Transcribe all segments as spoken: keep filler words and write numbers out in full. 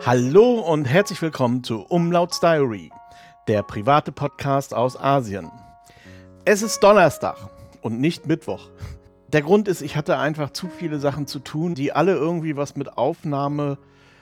Hallo und herzlich willkommen zu Umlauts Diary, der private Podcast aus Asien. Es ist Donnerstag und nicht Mittwoch. Der Grund ist, ich hatte einfach zu viele Sachen zu tun, die alle irgendwie was mit Aufnahme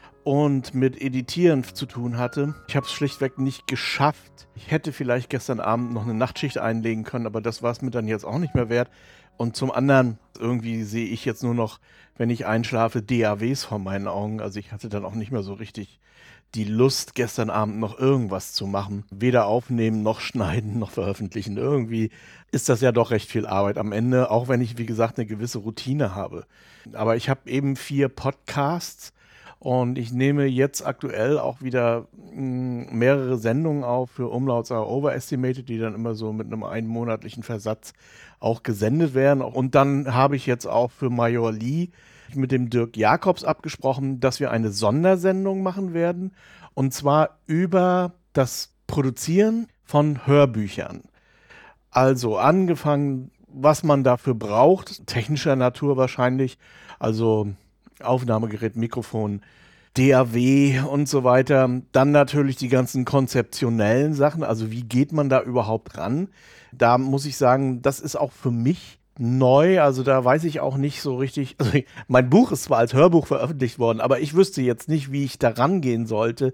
und mit Editieren zu tun hatte. Ich habe es schlichtweg nicht geschafft. Ich hätte vielleicht gestern Abend noch eine Nachtschicht einlegen können, aber das war es mir dann jetzt auch nicht mehr wert. Und zum anderen, irgendwie sehe ich jetzt nur noch, wenn ich einschlafe, D A Ws vor meinen Augen. Also ich hatte dann auch nicht mehr so richtig die Lust, gestern Abend noch irgendwas zu machen. Weder aufnehmen, noch schneiden, noch veröffentlichen. Irgendwie ist das ja doch recht viel Arbeit am Ende, auch wenn ich, wie gesagt, eine gewisse Routine habe. Aber ich habe eben vier Podcasts und ich nehme jetzt aktuell auch wieder mh, mehrere Sendungen auf für Umlauts are Overestimated, die dann immer so mit einem einmonatlichen Versatz auch gesendet werden. Und dann habe ich jetzt auch für Major Lee mit dem Dirk Jacobs abgesprochen, dass wir eine Sondersendung machen werden. Und zwar über das Produzieren von Hörbüchern. Also angefangen, was man dafür braucht, technischer Natur wahrscheinlich, also Aufnahmegerät, Mikrofon, D A W und so weiter. Dann natürlich die ganzen konzeptionellen Sachen, also wie geht man da überhaupt ran? Da muss ich sagen, das ist auch für mich neu, also da weiß ich auch nicht so richtig, also mein Buch ist zwar als Hörbuch veröffentlicht worden, aber ich wüsste jetzt nicht, wie ich da rangehen sollte,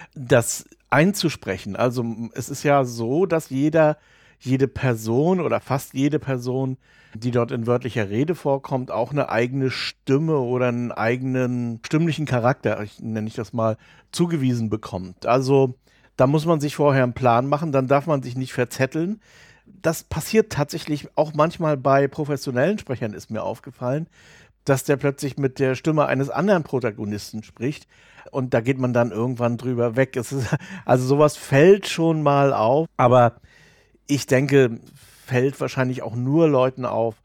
das einzusprechen. Also es ist ja so, dass jeder, jede Person oder fast jede Person, die dort in wörtlicher Rede vorkommt, auch eine eigene Stimme oder einen eigenen stimmlichen Charakter, ich nenne ich das mal, zugewiesen bekommt. Also da muss man sich vorher einen Plan machen, dann darf man sich nicht verzetteln. Das passiert tatsächlich auch manchmal bei professionellen Sprechern, ist mir aufgefallen, dass der plötzlich mit der Stimme eines anderen Protagonisten spricht und da geht man dann irgendwann drüber weg. Es ist, also sowas fällt schon mal auf, aber ich denke, fällt wahrscheinlich auch nur Leuten auf,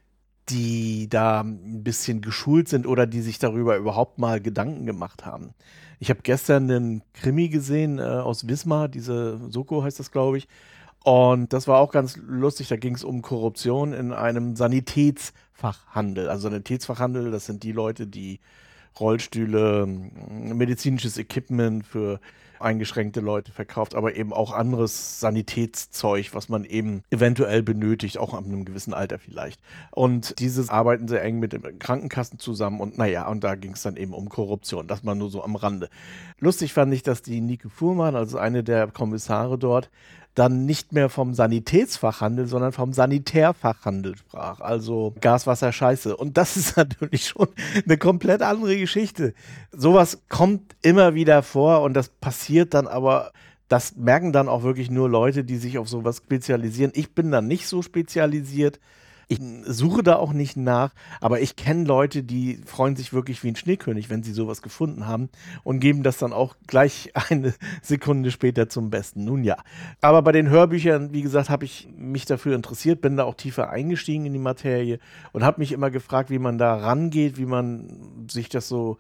die da ein bisschen geschult sind oder die sich darüber überhaupt mal Gedanken gemacht haben. Ich habe gestern einen Krimi gesehen äh, aus Wismar, diese Soko heißt das, glaube ich. Und das war auch ganz lustig, da ging es um Korruption in einem Sanitätsfachhandel. Also Sanitätsfachhandel, das sind die Leute, die Rollstühle, medizinisches Equipment für eingeschränkte Leute verkauft, aber eben auch anderes Sanitätszeug, was man eben eventuell benötigt, auch ab einem gewissen Alter vielleicht. Und dieses arbeiten sehr eng mit den Krankenkassen zusammen und naja, und da ging es dann eben um Korruption, das mal nur so am Rande. Lustig fand ich, dass die Nike Fuhrmann, also eine der Kommissare dort, dann nicht mehr vom Sanitätsfachhandel, sondern vom Sanitärfachhandel sprach. Also Gas, Wasser, Scheiße. Und das ist natürlich schon eine komplett andere Geschichte. Sowas kommt immer wieder vor und das passiert dann aber, das merken dann auch wirklich nur Leute, die sich auf sowas spezialisieren. Ich bin da nicht so spezialisiert. Ich suche da auch nicht nach, aber ich kenne Leute, die freuen sich wirklich wie ein Schneekönig, wenn sie sowas gefunden haben und geben das dann auch gleich eine Sekunde später zum Besten. Nun ja, aber bei den Hörbüchern, wie gesagt, habe ich mich dafür interessiert, bin da auch tiefer eingestiegen in die Materie und habe mich immer gefragt, wie man da rangeht, wie man sich das so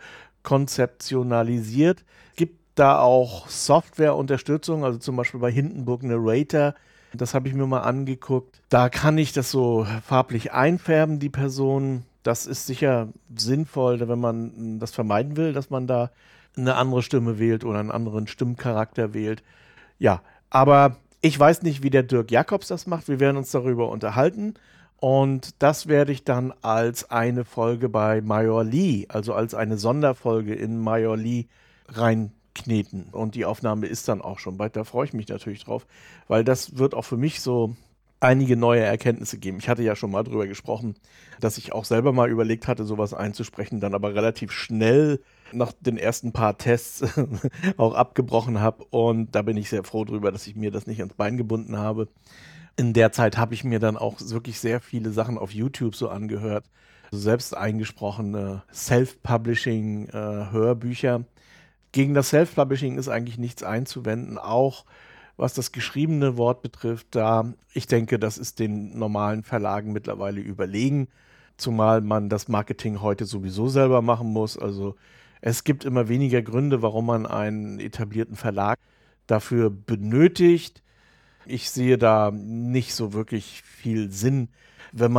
konzeptionalisiert. Es gibt da auch Softwareunterstützung, also zum Beispiel bei Hindenburg Narrator. Das habe ich mir mal angeguckt. Da kann ich das so farblich einfärben, die Person. Das ist sicher sinnvoll, wenn man das vermeiden will, dass man da eine andere Stimme wählt oder einen anderen Stimmcharakter wählt. Ja, aber ich weiß nicht, wie der Dirk Jacobs das macht. Wir werden uns darüber unterhalten. Und das werde ich dann als eine Folge bei Major Lee, also als eine Sonderfolge in Major Lee rein kneten. Und die Aufnahme ist dann auch schon bald. Da freue ich mich natürlich drauf, weil das wird auch für mich so einige neue Erkenntnisse geben. Ich hatte ja schon mal drüber gesprochen, dass ich auch selber mal überlegt hatte, sowas einzusprechen, dann aber relativ schnell nach den ersten paar Tests auch abgebrochen habe. Und da bin ich sehr froh drüber, dass ich mir das nicht ans Bein gebunden habe. In der Zeit habe ich mir dann auch wirklich sehr viele Sachen auf YouTube so angehört. Also selbst eingesprochene Self-Publishing-Hörbücher. Gegen das Self-Publishing ist eigentlich nichts einzuwenden, auch was das geschriebene Wort betrifft. Da, ich denke, das ist den normalen Verlagen mittlerweile überlegen, zumal man das Marketing heute sowieso selber machen muss. Also es gibt immer weniger Gründe, warum man einen etablierten Verlag dafür benötigt. Ich sehe da nicht so wirklich viel Sinn, wenn man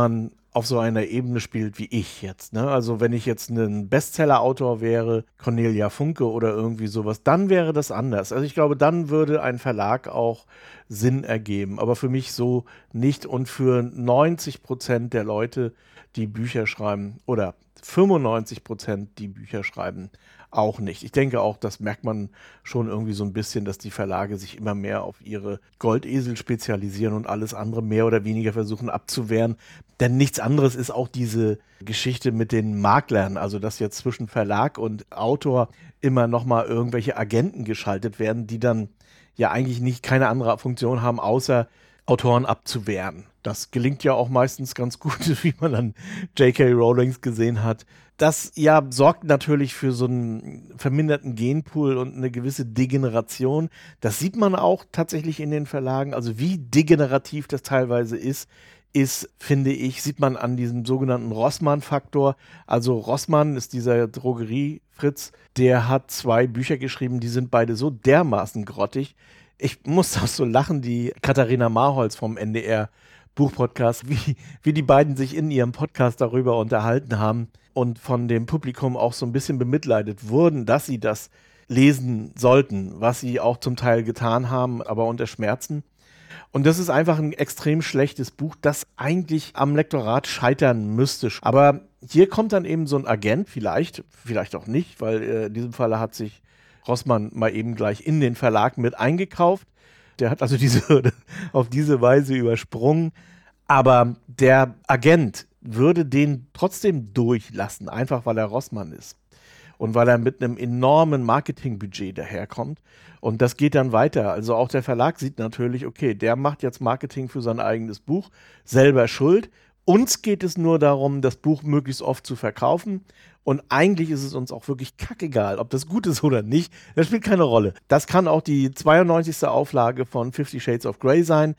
auf so einer Ebene spielt wie ich jetzt. Ne? Also wenn ich jetzt ein Bestseller-Autor wäre, Cornelia Funke oder irgendwie sowas, dann wäre das anders. Also ich glaube, dann würde ein Verlag auch Sinn ergeben. Aber für mich so nicht und für neunzig Prozent der Leute, die Bücher schreiben oder fünfundneunzig Prozent, die Bücher schreiben, auch nicht. Ich denke auch, das merkt man schon irgendwie so ein bisschen, dass die Verlage sich immer mehr auf ihre Goldesel spezialisieren und alles andere mehr oder weniger versuchen abzuwehren. Denn nichts anderes ist auch diese Geschichte mit den Maklern, also dass jetzt zwischen Verlag und Autor immer nochmal irgendwelche Agenten geschaltet werden, die dann ja eigentlich nicht keine andere Funktion haben, außer Autoren abzuwehren. Das gelingt ja auch meistens ganz gut, wie man an J K. Rowling gesehen hat. Das ja sorgt natürlich für so einen verminderten Genpool und eine gewisse Degeneration. Das sieht man auch tatsächlich in den Verlagen. Also wie degenerativ das teilweise ist, ist, finde ich, sieht man an diesem sogenannten Rossmann-Faktor. Also Rossmann ist dieser Drogerie-Fritz, der hat zwei Bücher geschrieben, die sind beide so dermaßen grottig. Ich muss auch so lachen, die Katharina Marholz vom N D R Buchpodcast, wie, wie die beiden sich in ihrem Podcast darüber unterhalten haben und von dem Publikum auch so ein bisschen bemitleidet wurden, dass sie das lesen sollten, was sie auch zum Teil getan haben, aber unter Schmerzen. Und das ist einfach ein extrem schlechtes Buch, das eigentlich am Lektorat scheitern müsste. Aber hier kommt dann eben so ein Agent, vielleicht, vielleicht auch nicht, weil äh, in diesem Falle hat sich Rossmann mal eben gleich in den Verlag mit eingekauft. Der hat also diese Hürde auf diese Weise übersprungen. Aber der Agent würde den trotzdem durchlassen, einfach weil er Rossmann ist. Und weil er mit einem enormen Marketingbudget daherkommt. Und das geht dann weiter. Also auch der Verlag sieht natürlich, okay, der macht jetzt Marketing für sein eigenes Buch, selber schuld. Uns geht es nur darum, das Buch möglichst oft zu verkaufen. Und eigentlich ist es uns auch wirklich kackegal, ob das gut ist oder nicht. Das spielt keine Rolle. Das kann auch die zweiundneunzigste Auflage von Fifty Shades of Grey sein.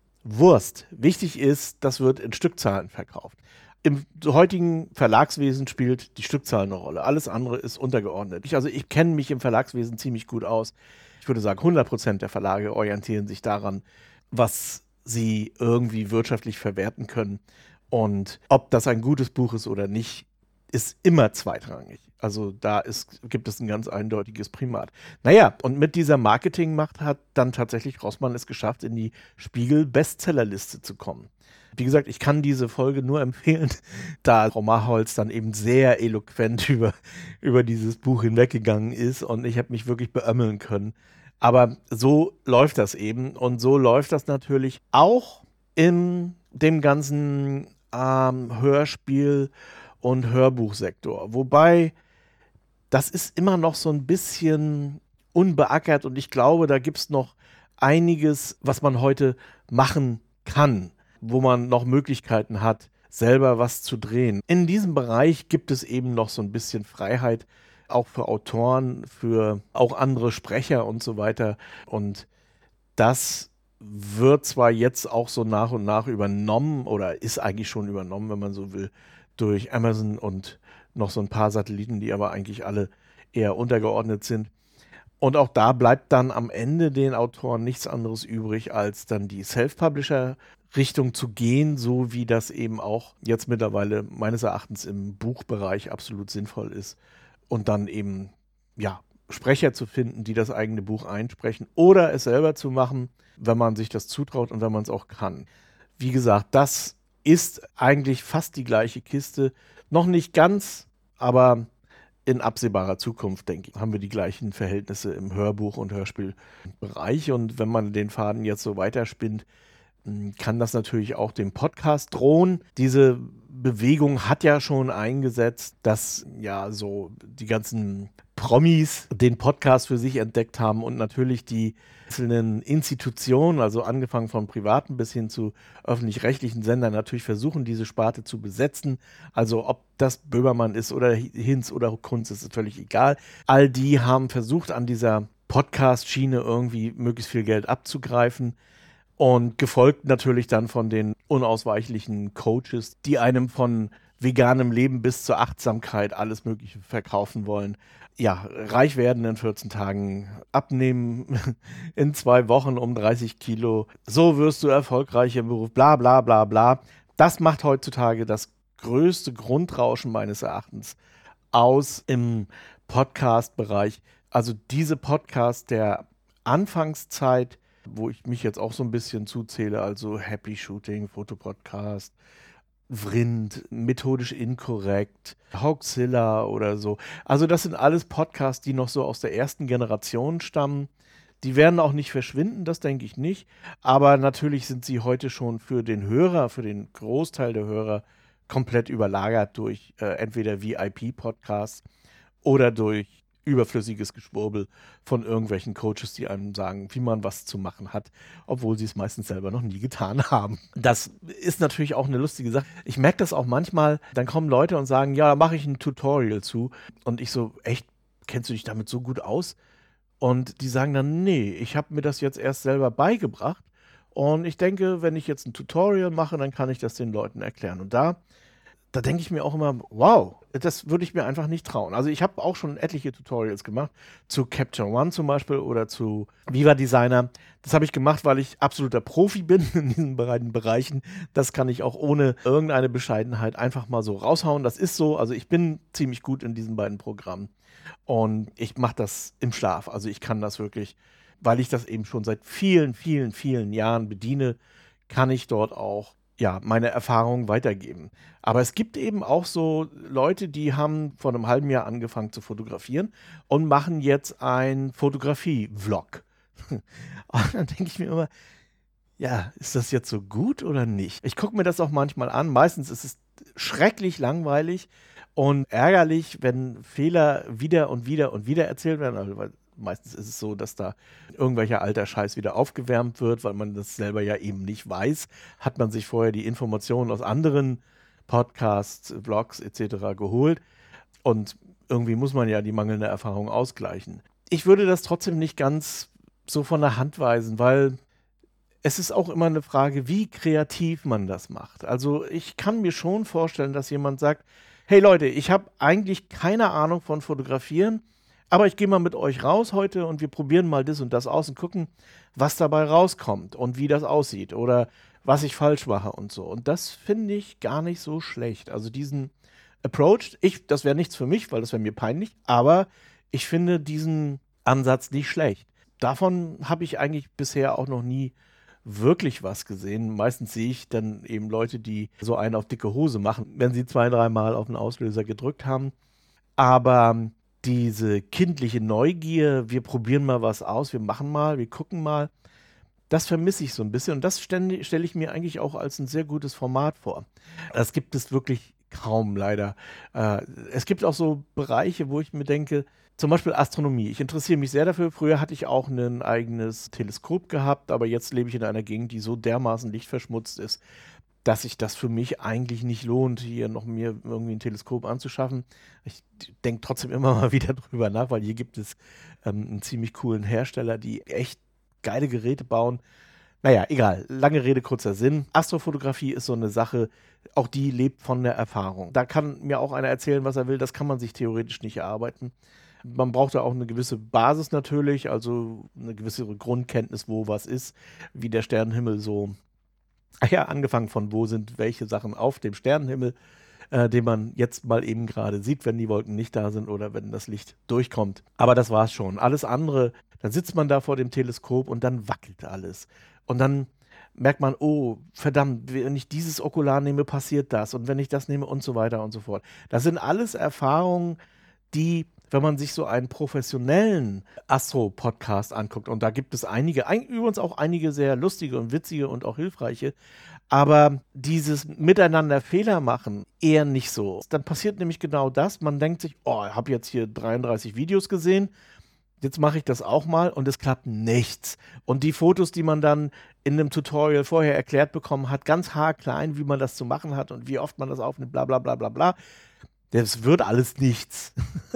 Wurst. Wichtig ist, das wird in Stückzahlen verkauft. Im heutigen Verlagswesen spielt die Stückzahl eine Rolle. Alles andere ist untergeordnet. Ich, also ich kenne mich im Verlagswesen ziemlich gut aus. Ich würde sagen, hundert Prozent der Verlage orientieren sich daran, was sie irgendwie wirtschaftlich verwerten können. Und ob das ein gutes Buch ist oder nicht, ist immer zweitrangig. Also da ist, gibt es ein ganz eindeutiges Primat. Naja, und mit dieser Marketingmacht hat dann tatsächlich Rossmann es geschafft, in die Spiegel-Bestsellerliste zu kommen. Wie gesagt, ich kann diese Folge nur empfehlen, da Frau Marholz dann eben sehr eloquent über, über dieses Buch hinweggegangen ist und ich habe mich wirklich beömmeln können. Aber so läuft das eben und so läuft das natürlich auch in dem ganzen ähm, Hörspiel- und Hörbuchsektor. Wobei, das ist immer noch so ein bisschen unbeackert und ich glaube, da gibt es noch einiges, was man heute machen kann, wo man noch Möglichkeiten hat, selber was zu drehen. In diesem Bereich gibt es eben noch so ein bisschen Freiheit, auch für Autoren, für auch andere Sprecher und so weiter. Und das wird zwar jetzt auch so nach und nach übernommen oder ist eigentlich schon übernommen, wenn man so will, durch Amazon und noch so ein paar Satelliten, die aber eigentlich alle eher untergeordnet sind. Und auch da bleibt dann am Ende den Autoren nichts anderes übrig, als dann die Self-Publisher-Richtung zu gehen, so wie das eben auch jetzt mittlerweile meines Erachtens im Buchbereich absolut sinnvoll ist. Und dann eben, ja, Sprecher zu finden, die das eigene Buch einsprechen oder es selber zu machen, wenn man sich das zutraut und wenn man es auch kann. Wie gesagt, das ist eigentlich fast die gleiche Kiste. Noch nicht ganz, aber in absehbarer Zukunft, denke ich, haben wir die gleichen Verhältnisse im Hörbuch- und Hörspielbereich. Und wenn man den Faden jetzt so weiterspinnt, kann das natürlich auch dem Podcast drohen. Diese Bewegung hat ja schon eingesetzt, dass ja so die ganzen Promis den Podcast für sich entdeckt haben und natürlich die einzelnen Institutionen, also angefangen von privaten bis hin zu öffentlich-rechtlichen Sendern, natürlich versuchen, diese Sparte zu besetzen. Also ob das Böhmermann ist oder Hinz oder Kunz, ist völlig egal. All die haben versucht, an dieser Podcast-Schiene irgendwie möglichst viel Geld abzugreifen. Und gefolgt natürlich dann von den unausweichlichen Coaches, die einem von veganem Leben bis zur Achtsamkeit alles Mögliche verkaufen wollen. Ja, reich werden in vierzehn Tagen, abnehmen in zwei Wochen um dreißig Kilo, so wirst du erfolgreich im Beruf, bla bla bla bla. Das macht heutzutage das größte Grundrauschen meines Erachtens aus im Podcast-Bereich. Also diese Podcasts der Anfangszeit, wo ich mich jetzt auch so ein bisschen zuzähle, also Happy Shooting, Fotopodcast, Vrind, methodisch inkorrekt, Hoaxilla oder so. Also das sind alles Podcasts, die noch so aus der ersten Generation stammen. Die werden auch nicht verschwinden, das denke ich nicht. Aber natürlich sind sie heute schon für den Hörer, für den Großteil der Hörer komplett überlagert durch äh, entweder V I P-Podcasts oder durch überflüssiges Geschwurbel von irgendwelchen Coaches, die einem sagen, wie man was zu machen hat, obwohl sie es meistens selber noch nie getan haben. Das ist natürlich auch eine lustige Sache. Ich merke das auch manchmal, dann kommen Leute und sagen, ja, da mache ich ein Tutorial zu. Und ich so, echt, kennst du dich damit so gut aus? Und die sagen dann, nee, ich habe mir das jetzt erst selber beigebracht. Und ich denke, wenn ich jetzt ein Tutorial mache, dann kann ich das den Leuten erklären. Und da Da denke ich mir auch immer, wow, das würde ich mir einfach nicht trauen. Also ich habe auch schon etliche Tutorials gemacht, zu Capture One zum Beispiel oder zu Viva Designer. Das habe ich gemacht, weil ich absoluter Profi bin in diesen beiden Bereichen. Das kann ich auch ohne irgendeine Bescheidenheit einfach mal so raushauen. Das ist so, also ich bin ziemlich gut in diesen beiden Programmen. Und ich mache das im Schlaf. Also ich kann das wirklich, weil ich das eben schon seit vielen, vielen, vielen Jahren bediene, kann ich dort auch ja, meine Erfahrungen weitergeben. Aber es gibt eben auch so Leute, die haben vor einem halben Jahr angefangen zu fotografieren und machen jetzt einen Fotografie-Vlog. Und dann denke ich mir immer, ja, ist das jetzt so gut oder nicht? Ich gucke mir das auch manchmal an. Meistens ist es schrecklich langweilig und ärgerlich, wenn Fehler wieder und wieder und wieder erzählt werden. Also, weil meistens ist es so, dass da irgendwelcher alter Scheiß wieder aufgewärmt wird, weil man das selber ja eben nicht weiß. Hat man sich vorher die Informationen aus anderen Podcasts, Vlogs et cetera geholt. Und irgendwie muss man ja die mangelnde Erfahrung ausgleichen. Ich würde das trotzdem nicht ganz so von der Hand weisen, weil es ist auch immer eine Frage, wie kreativ man das macht. Also ich kann mir schon vorstellen, dass jemand sagt, hey Leute, ich habe eigentlich keine Ahnung von Fotografieren, aber ich gehe mal mit euch raus heute und wir probieren mal das und das aus und gucken, was dabei rauskommt und wie das aussieht oder was ich falsch mache und so. Und das finde ich gar nicht so schlecht. Also diesen Approach, ich, das wäre nichts für mich, weil das wäre mir peinlich, aber ich finde diesen Ansatz nicht schlecht. Davon habe ich eigentlich bisher auch noch nie wirklich was gesehen. Meistens sehe ich dann eben Leute, die so einen auf dicke Hose machen, wenn sie zwei, dreimal auf den Auslöser gedrückt haben. Aber diese kindliche Neugier, wir probieren mal was aus, wir machen mal, wir gucken mal, das vermisse ich so ein bisschen und das stelle stell ich mir eigentlich auch als ein sehr gutes Format vor. Das gibt es wirklich kaum, leider. Äh, es gibt auch so Bereiche, wo ich mir denke, zum Beispiel Astronomie. Ich interessiere mich sehr dafür. Früher hatte ich auch ein eigenes Teleskop gehabt, aber jetzt lebe ich in einer Gegend, die so dermaßen lichtverschmutzt ist, dass sich das für mich eigentlich nicht lohnt, hier noch mir irgendwie ein Teleskop anzuschaffen. Ich denke trotzdem immer mal wieder drüber nach, weil hier gibt es ähm, einen ziemlich coolen Hersteller, die echt geile Geräte bauen. Naja, egal. Lange Rede, kurzer Sinn. Astrofotografie ist so eine Sache, auch die lebt von der Erfahrung. Da kann mir auch einer erzählen, was er will. Das kann man sich theoretisch nicht erarbeiten. Man braucht da auch eine gewisse Basis natürlich, also eine gewisse Grundkenntnis, wo was ist, wie der Sternenhimmel so. Ach ja, angefangen von wo sind welche Sachen auf dem Sternenhimmel, äh, den man jetzt mal eben gerade sieht, wenn die Wolken nicht da sind oder wenn das Licht durchkommt. Aber das war's schon. Alles andere, dann sitzt man da vor dem Teleskop und dann wackelt alles. Und dann merkt man, oh, verdammt, wenn ich dieses Okular nehme, passiert das. Und wenn ich das nehme und so weiter und so fort. Das sind alles Erfahrungen, die, wenn man sich so einen professionellen Astro-Podcast anguckt, und da gibt es einige, ein, übrigens auch einige sehr lustige und witzige und auch hilfreiche, aber dieses Miteinander Fehler machen eher nicht so. Dann passiert nämlich genau das, man denkt sich, oh, ich habe jetzt hier dreiunddreißig Videos gesehen, jetzt mache ich das auch mal und es klappt nichts. Und die Fotos, die man dann in einem Tutorial vorher erklärt bekommen hat, ganz haarklein, wie man das zu machen hat und wie oft man das aufnimmt, bla bla bla bla bla, das wird alles nichts.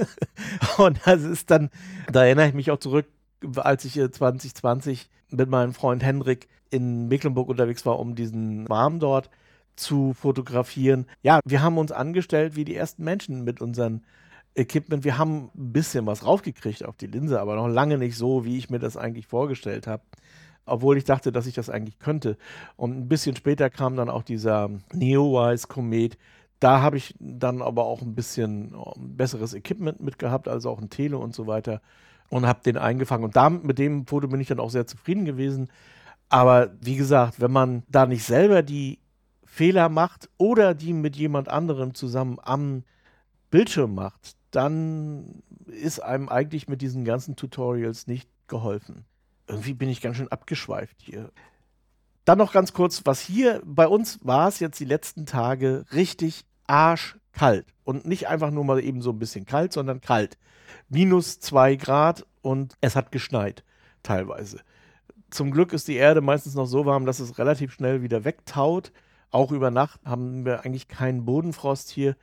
Und das ist dann, da erinnere ich mich auch zurück, als ich zwanzig zwanzig mit meinem Freund Henrik in Mecklenburg unterwegs war, um diesen Farm dort zu fotografieren. Ja, wir haben uns angestellt wie die ersten Menschen mit unseren Equipment. Wir haben ein bisschen was raufgekriegt auf die Linse, aber noch lange nicht so, wie ich mir das eigentlich vorgestellt habe. obwohl ich dachte, dass ich das eigentlich könnte. Und ein bisschen später kam dann auch dieser Neowise-Komet. Da habe ich dann aber auch ein bisschen oh, besseres Equipment mitgehabt, also auch ein Tele und so weiter und habe den eingefangen. Und damit, mit dem Foto bin ich dann auch sehr zufrieden gewesen. Aber wie gesagt, wenn man da nicht selber die Fehler macht oder die mit jemand anderem zusammen am Bildschirm macht, dann ist einem eigentlich mit diesen ganzen Tutorials nicht geholfen. Irgendwie bin ich ganz schön abgeschweift hier. Dann noch ganz kurz, was hier bei uns war es jetzt die letzten Tage richtig arschkalt. Und nicht einfach nur mal eben so ein bisschen kalt, sondern kalt. Minus zwei Grad und es hat geschneit, teilweise. Zum Glück ist die Erde meistens noch so warm, dass es relativ schnell wieder wegtaut. Auch über Nacht haben wir eigentlich keinen Bodenfrost hier.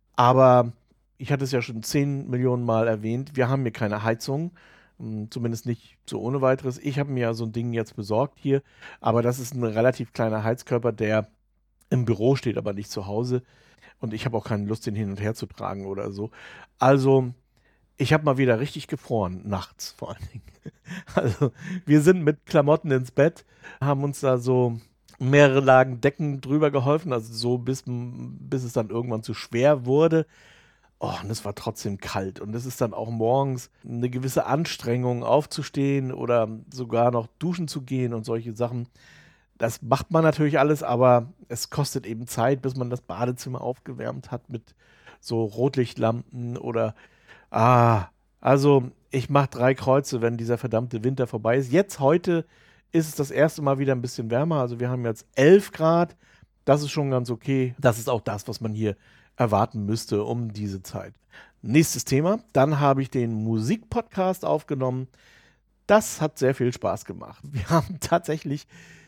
Aber ich hatte es ja schon zehn Millionen Mal erwähnt, wir haben hier keine Heizung. Zumindest nicht so ohne weiteres. Ich habe mir ja so ein Ding jetzt besorgt hier. Aber das ist ein relativ kleiner Heizkörper, der im Büro steht, aber nicht zu Hause. Und ich habe auch keine Lust, den hin und her zu tragen oder so. Also, ich habe mal wieder richtig gefroren, nachts vor allen Dingen. Also, wir sind mit Klamotten ins Bett, haben uns da so mehrere Lagen Decken drüber geholfen, also so bis, bis es dann irgendwann zu schwer wurde. Oh, und es war trotzdem kalt. Und es ist dann auch morgens eine gewisse Anstrengung, aufzustehen oder sogar noch duschen zu gehen und solche Sachen. Das macht man natürlich alles, aber es kostet eben Zeit, bis man das Badezimmer aufgewärmt hat mit so Rotlichtlampen oder ah, also ich mache drei Kreuze, wenn dieser verdammte Winter vorbei ist. Jetzt, heute, ist es das erste Mal wieder ein bisschen wärmer. Also wir haben jetzt elf Grad. Das ist schon ganz okay. Das ist auch das, was man hier erwarten müsste um diese Zeit. Nächstes Thema. Dann habe ich den Musikpodcast aufgenommen. Das hat sehr viel Spaß gemacht. Wir haben tatsächlich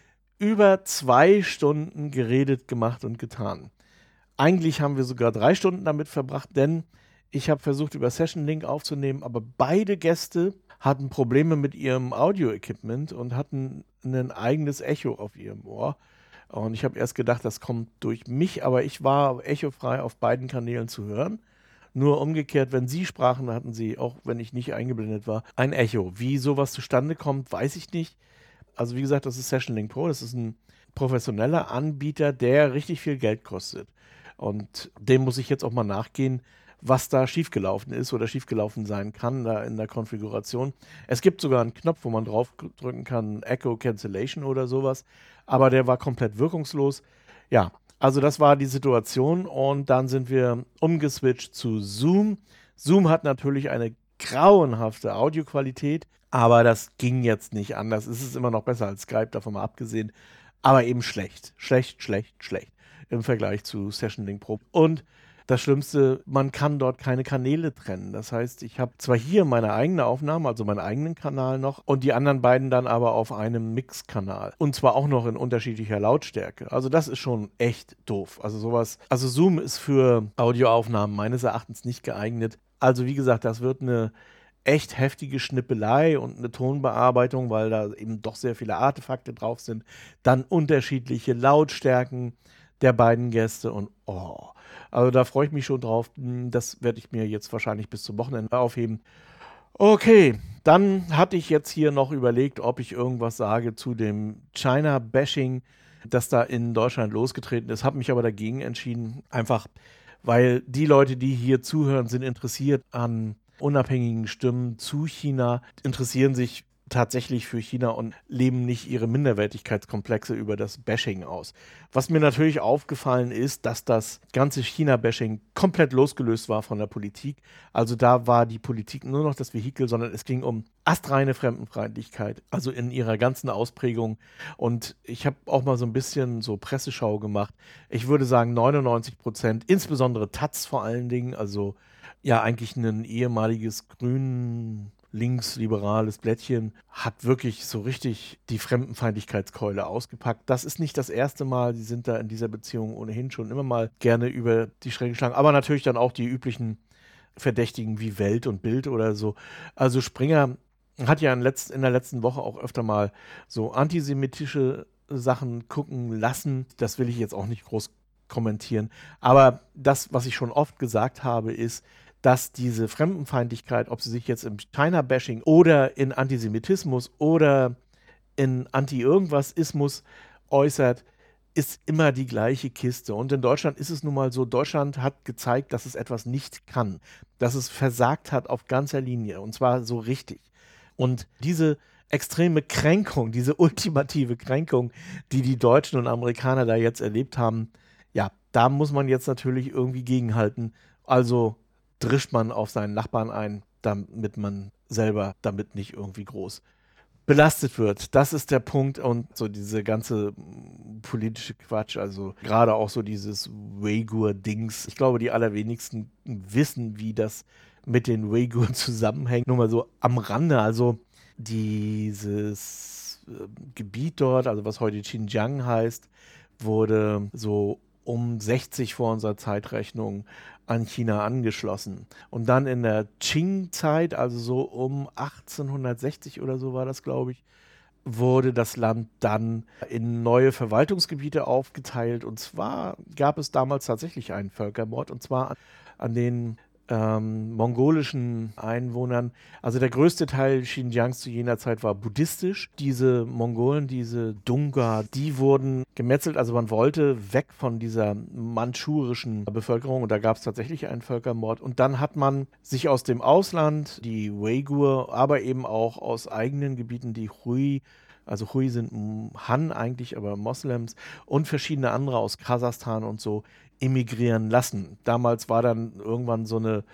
über zwei Stunden geredet, gemacht und getan. Eigentlich haben wir sogar drei Stunden damit verbracht, denn ich habe versucht, über Session Link aufzunehmen, aber beide Gäste hatten Probleme mit ihrem Audio-Equipment und hatten ein eigenes Echo auf ihrem Ohr. Und ich habe erst gedacht, das kommt durch mich, aber ich war echofrei auf beiden Kanälen zu hören. Nur umgekehrt, wenn sie sprachen, hatten sie, auch wenn ich nicht eingeblendet war, ein Echo. Wie sowas zustande kommt, weiß ich nicht. Also wie gesagt, das ist Session Link Pro. Das ist ein professioneller Anbieter, der richtig viel Geld kostet. Und dem muss ich jetzt auch mal nachgehen, was da schiefgelaufen ist oder schiefgelaufen sein kann da in der Konfiguration. Es gibt sogar einen Knopf, wo man draufdrücken kann, Echo Cancellation oder sowas, aber der war komplett wirkungslos. Ja, also das war die Situation und dann sind wir umgeswitcht zu Zoom. Zoom hat natürlich eine grauenhafte Audioqualität, aber das ging jetzt nicht anders. Es ist immer noch besser als Skype, davon mal abgesehen, aber eben schlecht, schlecht, schlecht, schlecht im Vergleich zu Session Link Pro. Und das Schlimmste, man kann dort keine Kanäle trennen. Das heißt, ich habe zwar hier meine eigene Aufnahme, also meinen eigenen Kanal noch, und die anderen beiden dann aber auf einem Mix-Kanal. Und zwar auch noch in unterschiedlicher Lautstärke. Also das ist schon echt doof. Also sowas, also Zoom ist für Audioaufnahmen meines Erachtens nicht geeignet. Also wie gesagt, das wird eine echt heftige Schnippelei und eine Tonbearbeitung, weil da eben doch sehr viele Artefakte drauf sind. Dann unterschiedliche Lautstärken der beiden Gäste und oh, also da freue ich mich schon drauf. Das werde ich mir jetzt wahrscheinlich bis zum Wochenende aufheben. Okay, dann hatte ich jetzt hier noch überlegt, ob ich irgendwas sage zu dem China-Bashing, das da in Deutschland losgetreten ist. Habe mich aber dagegen entschieden, einfach weil die Leute, die hier zuhören, sind interessiert an unabhängigen Stimmen zu China, interessieren sich tatsächlich für China und leben nicht ihre Minderwertigkeitskomplexe über das Bashing aus. Was mir natürlich aufgefallen ist, dass das ganze China-Bashing komplett losgelöst war von der Politik. Also da war die Politik nur noch das Vehikel, sondern es ging um astreine Fremdenfeindlichkeit, also in ihrer ganzen Ausprägung. Und ich habe auch mal so ein bisschen so Presseschau gemacht. Ich würde sagen neunundneunzig Prozent, insbesondere Taz vor allen Dingen, also ja eigentlich ein ehemaliges Grün linksliberales Blättchen, hat wirklich so richtig die Fremdenfeindlichkeitskeule ausgepackt. Das ist nicht das erste Mal, sie sind da in dieser Beziehung ohnehin schon immer mal gerne über die Stränge geschlagen, aber natürlich dann auch die üblichen Verdächtigen wie Welt und Bild oder so. Also Springer hat ja in, letzt, in der letzten Woche auch öfter mal so antisemitische Sachen gucken lassen. Das will ich jetzt auch nicht groß kommentieren. Aber das, was ich schon oft gesagt habe, ist, dass diese Fremdenfeindlichkeit, ob sie sich jetzt im China-Bashing oder in Antisemitismus oder in Anti-Irgendwas-Ismus äußert, ist immer die gleiche Kiste. Und in Deutschland ist es nun mal so, Deutschland hat gezeigt, dass es etwas nicht kann, dass es versagt hat auf ganzer Linie und zwar so richtig. Und diese extreme Kränkung, diese ultimative Kränkung, die die Deutschen und Amerikaner da jetzt erlebt haben, ja, da muss man jetzt natürlich irgendwie gegenhalten. Also drischt man auf seinen Nachbarn ein, damit man selber damit nicht irgendwie groß belastet wird. Das ist der Punkt und so diese ganze mm, politische Quatsch, also gerade auch so dieses Uigur-Dings. Ich glaube, die allerwenigsten wissen, wie das mit den Uiguren zusammenhängt. Nur mal so am Rande, also dieses äh, Gebiet dort, also was heute Xinjiang heißt, wurde so um sechzig vor unserer Zeitrechnung an China angeschlossen. Und dann in der Qing-Zeit, also so um achtzehnhundertsechzig oder so war das, glaube ich, wurde das Land dann in neue Verwaltungsgebiete aufgeteilt. Und zwar gab es damals tatsächlich einen Völkermord, und zwar an, an den ähm, mongolischen Einwohnern. Also der größte Teil Xinjiangs zu jener Zeit war buddhistisch. Diese Mongolen, diese Dunga, die wurden gemetzelt. Also man wollte weg von dieser mandschurischen Bevölkerung und da gab es tatsächlich einen Völkermord. Und dann hat man sich aus dem Ausland, die Uigur, aber eben auch aus eigenen Gebieten, die Hui, also Hui sind Han eigentlich, aber Moslems und verschiedene andere aus Kasachstan und so, emigrieren lassen. Damals war dann irgendwann so eine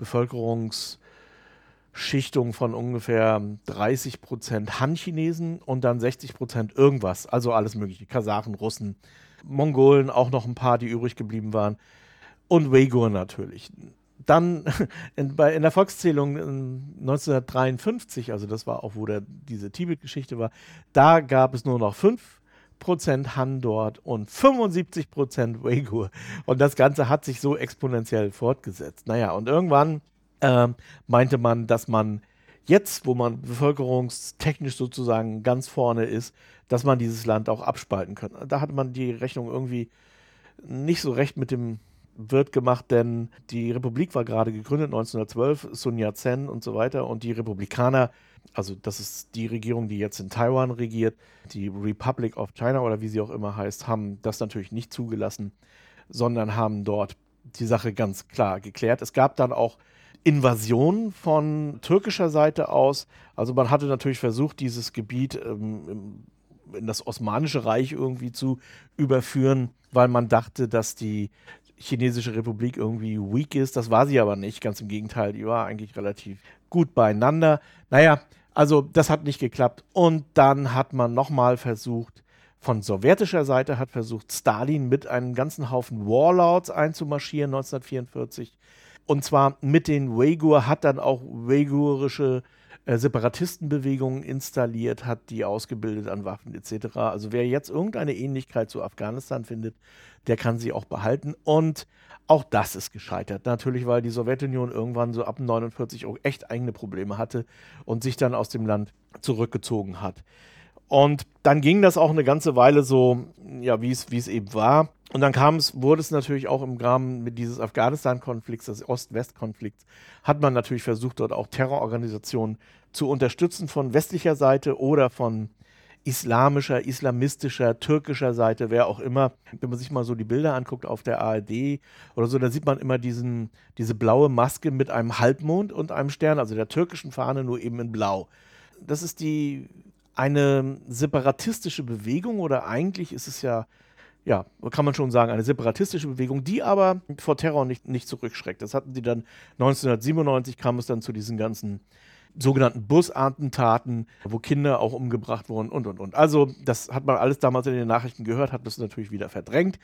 Bevölkerungsschichtung von ungefähr dreißig Prozent Han-Chinesen und dann sechzig Prozent irgendwas, also alles mögliche, Kasachen, Russen, Mongolen, auch noch ein paar, die übrig geblieben waren und Uigur natürlich. Dann in, bei, in der Volkszählung neunzehnhundertdreiundfünfzig, also das war auch, wo der, diese Tibet-Geschichte war, da gab es nur noch fünf Prozent Han dort und fünfundsiebzig Prozent Uigur. Und das Ganze hat sich so exponentiell fortgesetzt. Naja, und irgendwann äh, meinte man, dass man jetzt, wo man bevölkerungstechnisch sozusagen ganz vorne ist, dass man dieses Land auch abspalten könnte. Da hatte man die Rechnung irgendwie nicht so recht mit dem Wirt gemacht, denn die Republik war gerade gegründet, neunzehnhundertzwölf, Sun Yat-sen und so weiter. Und die Republikaner, also das ist die Regierung, die jetzt in Taiwan regiert, die Republic of China oder wie sie auch immer heißt, haben das natürlich nicht zugelassen, sondern haben dort die Sache ganz klar geklärt. Es gab dann auch Invasionen von türkischer Seite aus. Also man hatte natürlich versucht, dieses Gebiet ähm, in das Osmanische Reich irgendwie zu überführen, weil man dachte, dass die Chinesische Republik irgendwie weak ist. Das war sie aber nicht, ganz im Gegenteil, die war eigentlich relativ gut beieinander. Naja, also das hat nicht geklappt. Und dann hat man nochmal versucht, von sowjetischer Seite hat versucht, Stalin mit einem ganzen Haufen Warlords einzumarschieren, neunzehnhundertvierundvierzig. Und zwar mit den Uigur, hat dann auch uigurische äh, Separatistenbewegungen installiert, hat die ausgebildet an Waffen et cetera. Also wer jetzt irgendeine Ähnlichkeit zu Afghanistan findet, der kann sie auch behalten. Und auch das ist gescheitert. Natürlich, weil die Sowjetunion irgendwann so ab neunundvierzig auch echt eigene Probleme hatte und sich dann aus dem Land zurückgezogen hat. Und dann ging das auch eine ganze Weile so, ja, wie es wie es eben war. Und dann kam es, wurde es natürlich auch im Rahmen mit dieses Afghanistan-Konflikts, des Ost-West-Konflikts, hat man natürlich versucht, dort auch Terrororganisationen zu unterstützen von westlicher Seite oder von islamischer, islamistischer, türkischer Seite, wer auch immer. Wenn man sich mal so die Bilder anguckt auf der A R D oder so, da sieht man immer diesen, diese blaue Maske mit einem Halbmond und einem Stern, also der türkischen Fahne, nur eben in Blau. Das ist die eine separatistische Bewegung oder eigentlich ist es ja, ja, kann man schon sagen, eine separatistische Bewegung, die aber vor Terror nicht, nicht zurückschreckt. Das hatten sie dann neunzehnhundertsiebenundneunzig, kam es dann zu diesen ganzen sogenannten Busattentaten, wo Kinder auch umgebracht wurden und, und, und. Also das hat man alles damals in den Nachrichten gehört, hat das natürlich wieder verdrängt.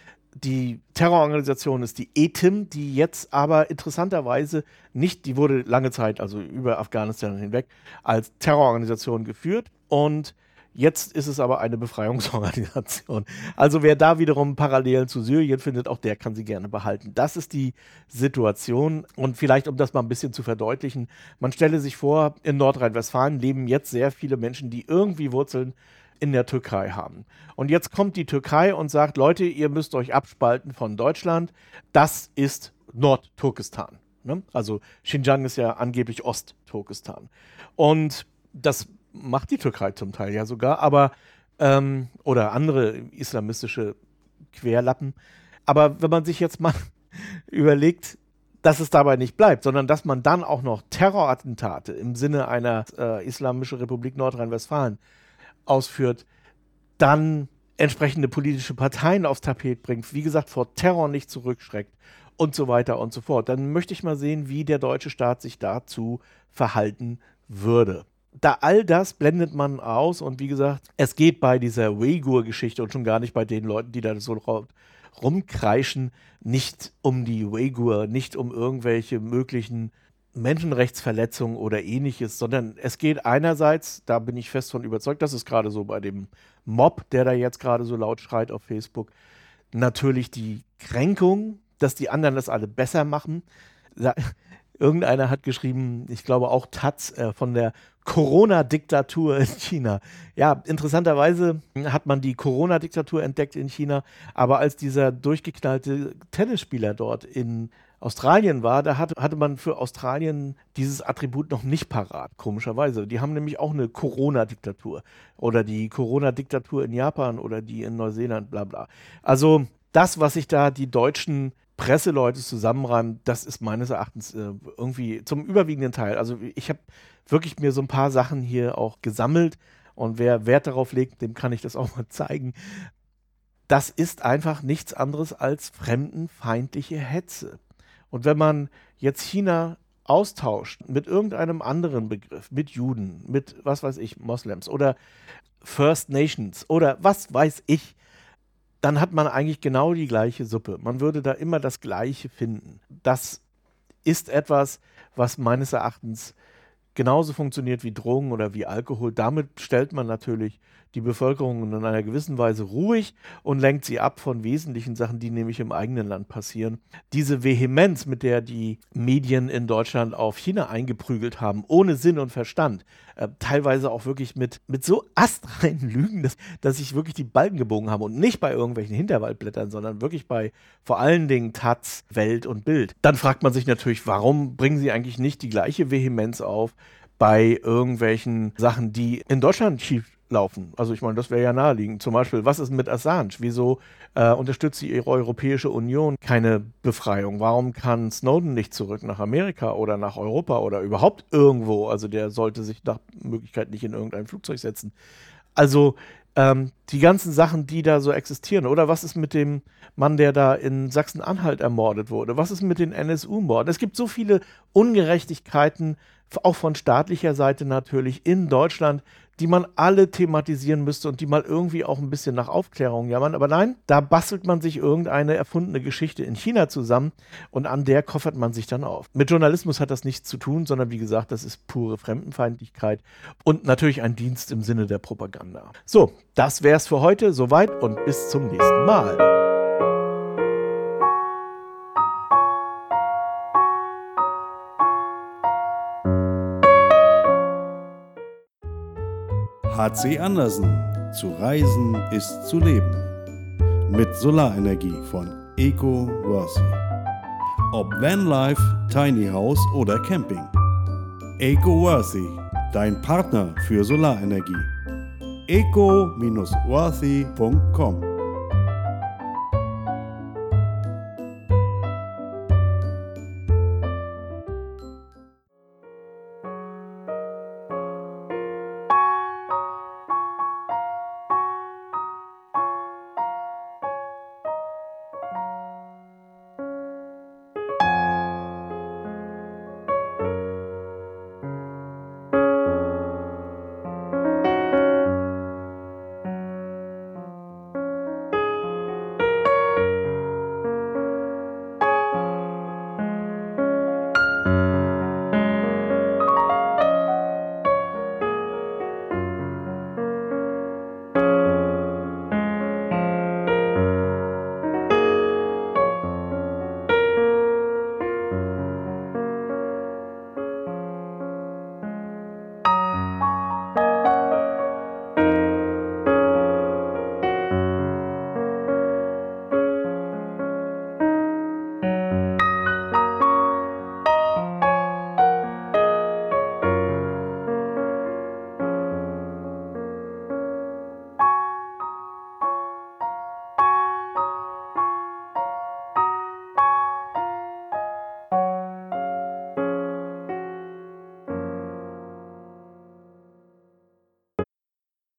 Die Terrororganisation ist die E T I M, die jetzt aber interessanterweise nicht, die wurde lange Zeit, also über Afghanistan hinweg, als Terrororganisation geführt und jetzt ist es aber eine Befreiungsorganisation. Also wer da wiederum Parallelen zu Syrien findet, auch der kann sie gerne behalten. Das ist die Situation und vielleicht, um das mal ein bisschen zu verdeutlichen, man stelle sich vor, in Nordrhein-Westfalen leben jetzt sehr viele Menschen, die irgendwie Wurzeln in der Türkei haben. Und jetzt kommt die Türkei und sagt, Leute, ihr müsst euch abspalten von Deutschland. Das ist Nordturkestan. Ne? Also Xinjiang ist ja angeblich Ostturkestan. Und das macht die Türkei zum Teil ja sogar, aber ähm, oder andere islamistische Querlappen. Aber wenn man sich jetzt mal überlegt, dass es dabei nicht bleibt, sondern dass man dann auch noch Terrorattentate im Sinne einer äh, Islamischen Republik Nordrhein-Westfalen ausführt, dann entsprechende politische Parteien aufs Tapet bringt, wie gesagt, vor Terror nicht zurückschreckt und so weiter und so fort, dann möchte ich mal sehen, wie der deutsche Staat sich dazu verhalten würde. Da all das blendet man aus und wie gesagt, es geht bei dieser Uigur-Geschichte und schon gar nicht bei den Leuten, die da so rumkreischen, nicht um die Uigur, nicht um irgendwelche möglichen Menschenrechtsverletzungen oder ähnliches, sondern es geht einerseits, da bin ich fest von überzeugt, das ist gerade so bei dem Mob, der da jetzt gerade so laut schreit auf Facebook, natürlich die Kränkung, dass die anderen das alle besser machen. Da, irgendeiner hat geschrieben, ich glaube auch Taz, äh, von der Corona-Diktatur in China. Ja, interessanterweise hat man die Corona-Diktatur entdeckt in China, aber als dieser durchgeknallte Tennisspieler dort in Australien war, da hat, hatte man für Australien dieses Attribut noch nicht parat, komischerweise. Die haben nämlich auch eine Corona-Diktatur oder die Corona-Diktatur in Japan oder die in Neuseeland, bla bla. Also das, was sich da die deutschen Presseleute zusammenreimen, das ist meines Erachtens äh, irgendwie zum überwiegenden Teil. Also ich habe wirklich mir so ein paar Sachen hier auch gesammelt und wer Wert darauf legt, dem kann ich das auch mal zeigen. Das ist einfach nichts anderes als fremdenfeindliche Hetze. Und wenn man jetzt China austauscht mit irgendeinem anderen Begriff, mit Juden, mit, was weiß ich, Moslems oder First Nations oder was weiß ich, dann hat man eigentlich genau die gleiche Suppe. Man würde da immer das Gleiche finden. Das ist etwas, was meines Erachtens genauso funktioniert wie Drogen oder wie Alkohol. Damit stellt man natürlich die Bevölkerung in einer gewissen Weise ruhig und lenkt sie ab von wesentlichen Sachen, die nämlich im eigenen Land passieren. Diese Vehemenz, mit der die Medien in Deutschland auf China eingeprügelt haben, ohne Sinn und Verstand, äh, teilweise auch wirklich mit, mit so astreinen Lügen, dass, dass sich wirklich die Balken gebogen haben und nicht bei irgendwelchen Hinterwaldblättern, sondern wirklich bei vor allen Dingen Taz, Welt und Bild. Dann fragt man sich natürlich, warum bringen sie eigentlich nicht die gleiche Vehemenz auf bei irgendwelchen Sachen, die in Deutschland schief laufen. Also ich meine, das wäre ja naheliegend. Zum Beispiel, was ist mit Assange? Wieso äh, unterstützt die Europäische Union keine Befreiung? Warum kann Snowden nicht zurück nach Amerika oder nach Europa oder überhaupt irgendwo? Also der sollte sich nach Möglichkeit nicht in irgendein Flugzeug setzen. Also ähm, die ganzen Sachen, die da so existieren. Oder was ist mit dem Mann, der da in Sachsen-Anhalt ermordet wurde? Was ist mit den N S U-Morden? Es gibt so viele Ungerechtigkeiten, auch von staatlicher Seite natürlich in Deutschland, die man alle thematisieren müsste und die mal irgendwie auch ein bisschen nach Aufklärung jammern. Aber nein, da bastelt man sich irgendeine erfundene Geschichte in China zusammen und an der koffert man sich dann auf. Mit Journalismus hat das nichts zu tun, sondern wie gesagt, das ist pure Fremdenfeindlichkeit und natürlich ein Dienst im Sinne der Propaganda. So, das wär's für heute. Soweit und bis zum nächsten Mal. H C Andersen. Zu reisen ist zu leben. Mit Solarenergie von EcoWorthy. Ob Vanlife, Tiny House oder Camping. EcoWorthy, dein Partner für Solarenergie. eco Bindestrich worthy Punkt com